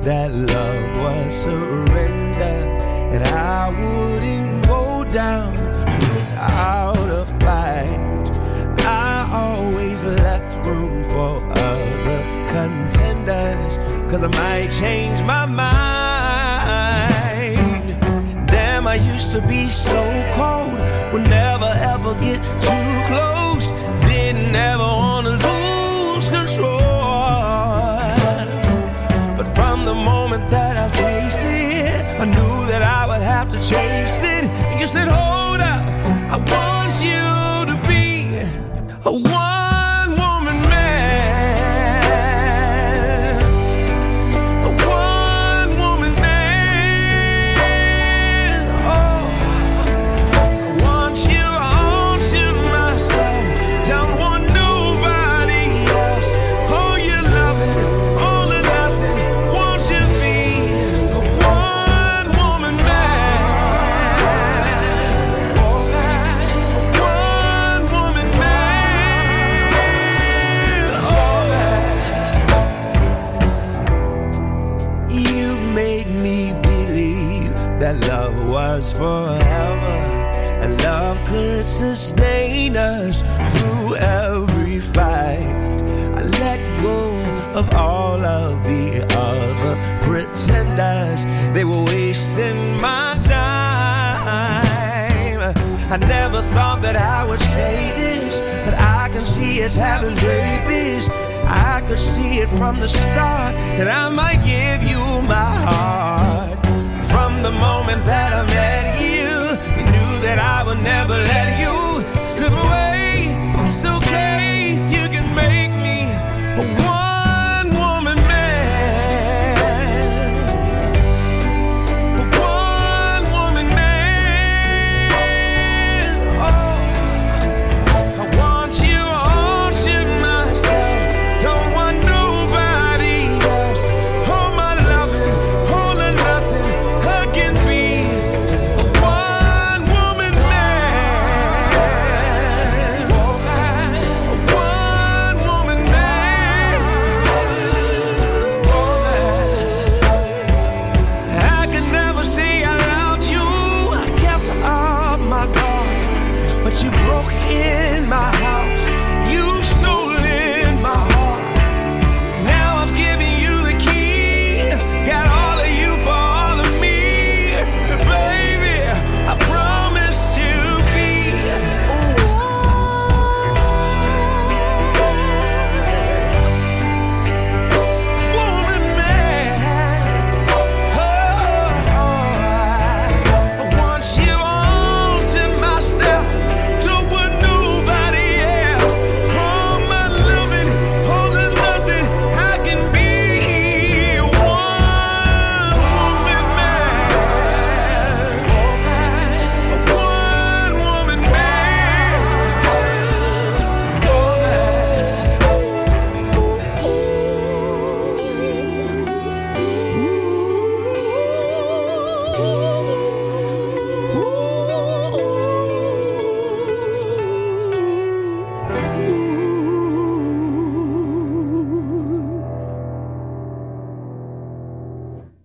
that love was surrender, and I wouldn't go down without a fight. I always left room for other contenders, 'cause I might change my mind. Damn, I used to be so cold, would never ever get too close, didn't ever want to lose control. But from the moment that I tasted it, I knew that I would have to chase it. And you said, hold up, I want you to be a one-woman man, a one-woman man. Oh, I want you to myself, don't want nobody else. Oh, you're loving, all or nothing, want you to be a one-woman man, a one-woman man. Oh, you made me believe that love was forever, and love could sustain us through every fight. I let go of all of the other pretenders, they were wasting my time. I never thought that I would say this, but I can see it's having babies. I could see it from the start, that I might give you my heart. From the moment that I met you, you knew that I would never let you slip away. It's okay.